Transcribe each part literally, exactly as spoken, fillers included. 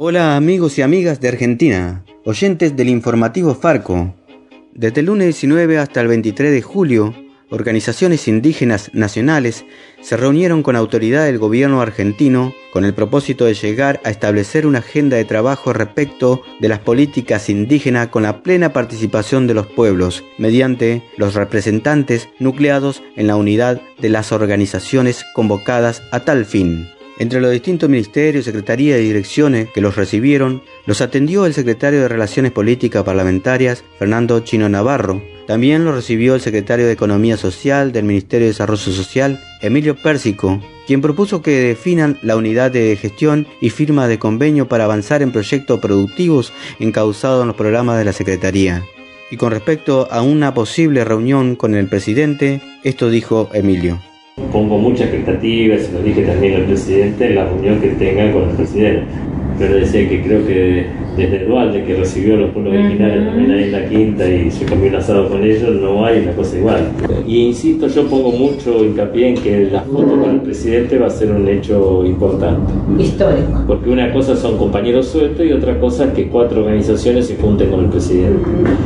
Hola amigos y amigas de Argentina, oyentes del informativo Farco. Desde el lunes diecinueve hasta el veintitrés de julio, organizaciones indígenas nacionales se reunieron con autoridades del gobierno argentino con el propósito de llegar a establecer una agenda de trabajo respecto de las políticas indígenas con la plena participación de los pueblos, mediante los representantes nucleados en la unidad de las organizaciones convocadas a tal fin. Entre los distintos ministerios, secretarías y direcciones que los recibieron, los atendió el secretario de Relaciones Políticas Parlamentarias, Fernando Chino Navarro. También lo recibió el secretario de Economía Social del Ministerio de Desarrollo Social, Emilio Pérsico, quien propuso que definan la unidad de gestión y firma de convenio para avanzar en proyectos productivos encauzados en los programas de la Secretaría. Y con respecto a una posible reunión con el presidente, esto dijo Emilio. Pongo mucha expectativa, se lo dije también al presidente, en la reunión que tenga con el presidente. Pero decía que creo que desde Dualde, que recibió a los pueblos originarios también ahí en la quinta y se comió un asado con ellos, no hay una cosa igual. Y insisto, yo pongo mucho hincapié en que la foto con el presidente va a ser un hecho importante. Histórico. Porque una cosa son compañeros sueltos y otra cosa es que cuatro organizaciones se junten con el presidente.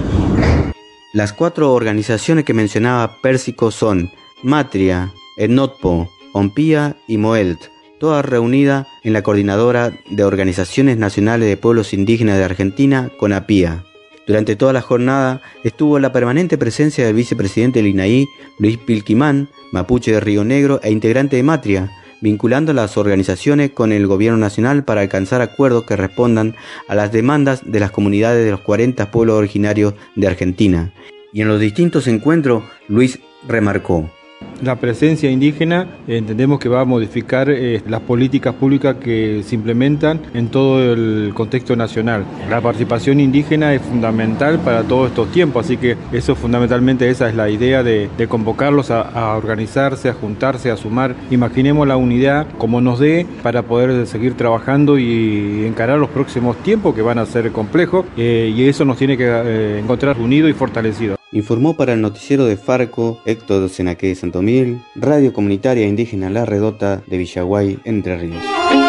Las cuatro organizaciones que mencionaba Pérsico son Matria, Etnotpo, Ompía y Moelt, todas reunidas en la Coordinadora de Organizaciones Nacionales de Pueblos Indígenas de Argentina, CONAPIA. Durante toda la jornada estuvo la permanente presencia del vicepresidente del I N A I, Luis Pilquimán, mapuche de Río Negro e integrante de Matria, vinculando a las organizaciones con el gobierno nacional para alcanzar acuerdos que respondan a las demandas de las comunidades de los cuarenta pueblos originarios de Argentina. Y en los distintos encuentros, Luis remarcó: la presencia indígena eh, entendemos que va a modificar eh, las políticas públicas que se implementan en todo el contexto nacional. La participación indígena es fundamental para todos estos tiempos, así que eso fundamentalmente esa es la idea de, de convocarlos a, a organizarse, a juntarse, a sumar. Imaginemos la unidad como nos dé para poder seguir trabajando y encarar los próximos tiempos que van a ser complejos eh, y eso nos tiene que eh, encontrar unidos y fortalecidos. Informó para el noticiero de Farco Héctor Senaque de Santomil, Radio Comunitaria Indígena La Redota de Villaguay, Entre Ríos.